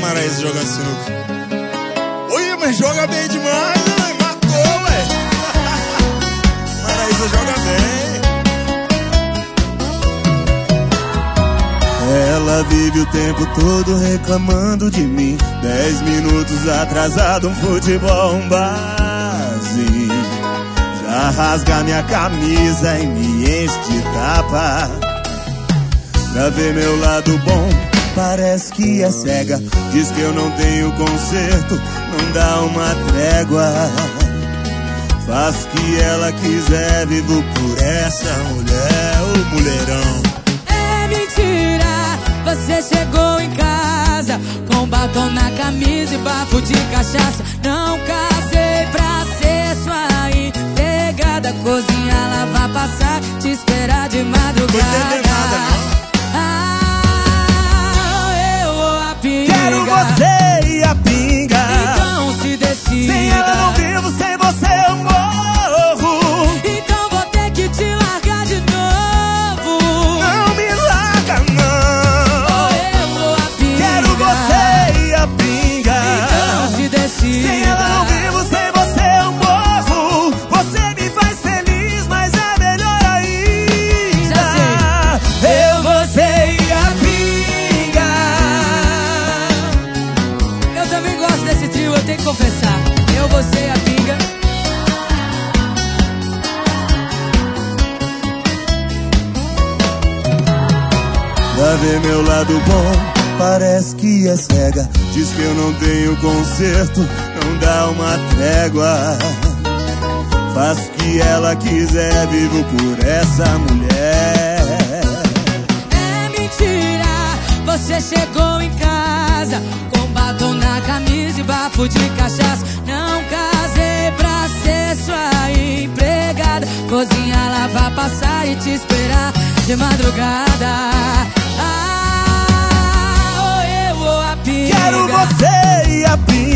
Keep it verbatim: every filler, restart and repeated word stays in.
Maraísa jogando sinuca. Oi, mas joga bem demais, né? Matou, ué. Maraísa joga bem. Ela vive o tempo todo reclamando de mim. Dez minutos atrasado, um futebol, um base. Já rasga minha camisa e me enche de tapa. Pra ver meu lado bom, parece que é cega. Diz que eu não tenho conserto, não dá uma trégua. Faço o que ela quiser, vivo por essa mulher, o mulherão. É mentira, você chegou em casa com batom na camisa e bafo de cachaça. Não casei pra ser sua empregada, cozinha, lavar, passar, te esperar de madrugada. Não entendeu nada, não. Quero você e a pinga. Então se decida. Sem ela não vivo, sem você eu morro. Então vou ter que te largar de novo. Não me larga, não. Ou eu ou a pinga. Quero você e a pinga. Então se decida. Sem ela não vivo, sem você eu morro. Você me faz feliz, mas é melhor ainda. Já sei. Eu, você e a pinga. Eu também gosto desse trio, eu tenho que confessar. Eu, você e a pinga. Pra ver meu lado bom, parece que é cega. Diz que eu não tenho conserto, não dá uma trégua. Faço o que ela quiser, vivo por essa mulher. É mentira, você chegou em casa com batom na camisa e bafo de cachaça. Não casei pra ser sua empregada, cozinha, lavar, passar e te esperar de madrugada. Ah, ou eu ou a pinga. Quero você e a pinga.